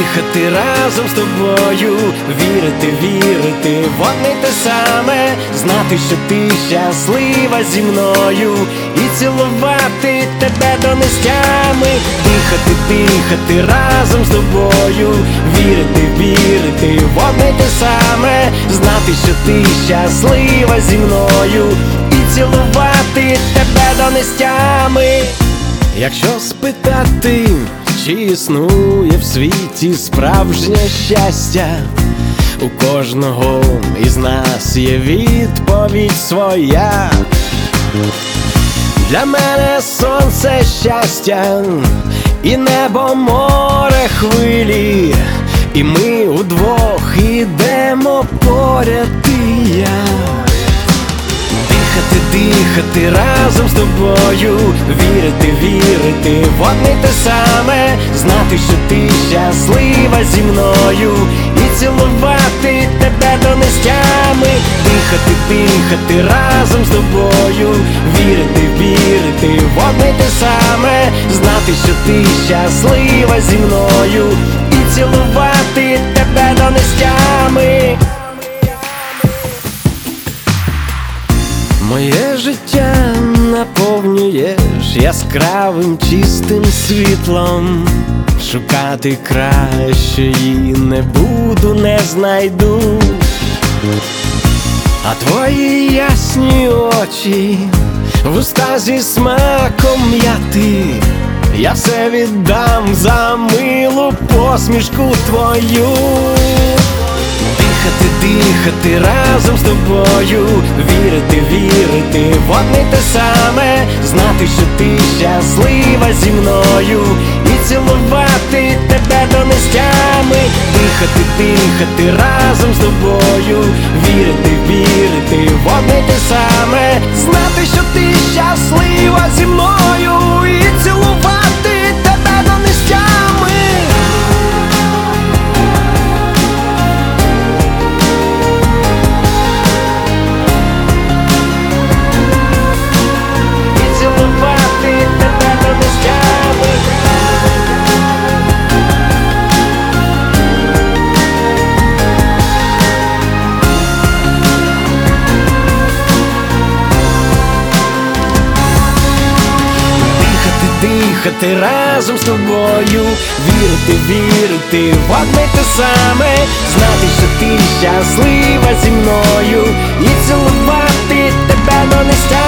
дихати разом з тобою, вірити в одне те саме, знати, що ти щаслива зі мною, і цілувати тебе до нестями. Дихати разом з тобою, вірити в одне те саме, знати, що ти щаслива зі мною, і цілувати тебе до нестями. Якщо спитати, чи існує в світі справжнє щастя, у кожного із нас є відповідь своя. Для мене сонце щастя, і небо, море, хвилі, і ми удвох ідемо поряд, і я. Дихати разом з тобою, вірити в одне те саме, знати, що ти щаслива зі мною, і цілувати тебе до нестями. Дихати разом з тобою, вірити в одне те саме, знати, що ти щаслива зі мною, і цілувати тебе до нестями. Моє життя наповнюєш яскравим чистим світлом. Шукати кращої не буду, не знайду. А твої ясні очі, вуста зі смаком м'яти, я все віддам за милу посмішку твою. Дихати разом з тобою, вірити в одне те саме, знати, що ти щаслива зі мною, і цілувати тебе до нестями. Дихати разом з тобою, вірити в одне те саме, знати, що ти щаслива зі мною, і цілувати тебе до нестями. Дихати разом з тобою, вірити в одне те саме, знати, що ти щаслива зі мною, і цілувати тебе до нестями.